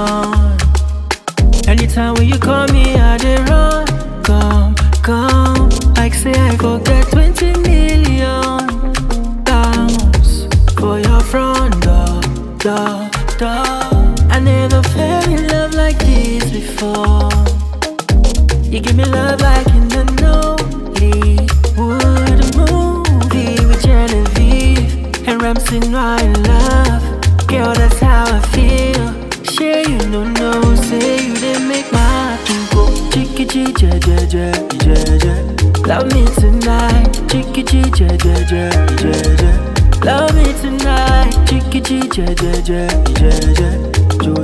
London. Anytime when you call me, I dey run. Come, like say I forget 20 million pounds for your front door. I never fell in love like this before. You give me love like in the Nollywood movie with Genevieve and Ramsey Noah in love. Girl, that's how I feel. Sure you know, say you didn't make my heart go chicky chi ja ja ja ja ja. Love me tonight, chicky chi ja ja ja ja ja. Love me tonight, chicky chi ja ja ja ja ja. Jo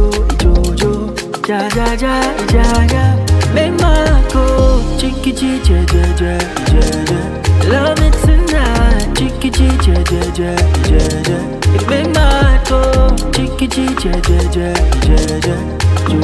ja ja ja ja ja. Make my heart go chicky chi ja ja ja ja ja. Love me tonight, chicky chi ja ja ja ja ja. It make my heart go chicky chi ja ja ja ja ja. Jo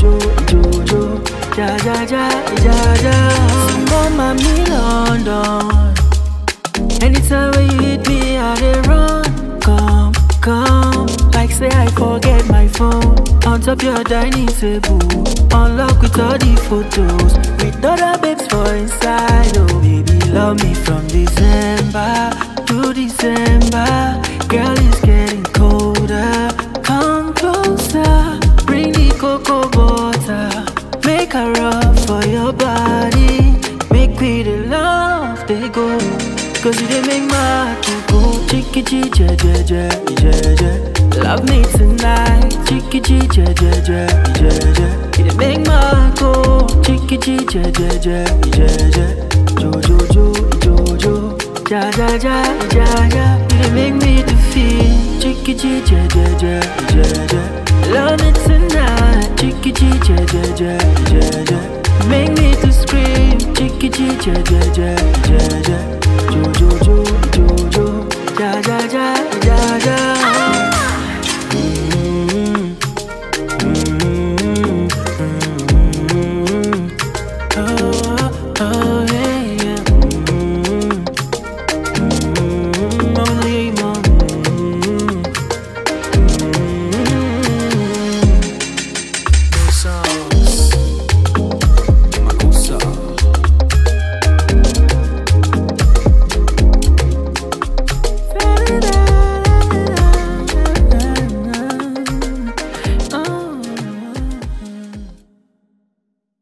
ja ja ja ja ja. Mama me London. Anytime when you hit me, I dey run. Come, like say I forget my phone on top your dining table. Unlock with all the photos with other babes for inside. Oh baby, love me from December to December. Girl, it's getting colder. Come closer, bring the cocoa butter. Make a rub for your body. Make we the love they go. Cause you didn't make my heart go chicky chi ja ja ja ja ja. Love me tonight, chicky chi ja ja ja ja ja. You didn't make my heart go chicky chi ja ja ja ja ja. Jo ja ja ja ja ja. You didn't make me to feel chicky chi ja ja ja ja ja. Love me tonight, chicky chi ja ja ja ja ja. Make me to scream, chicky chi ja ja ja ja ja. Jo ja ja ja ja ja.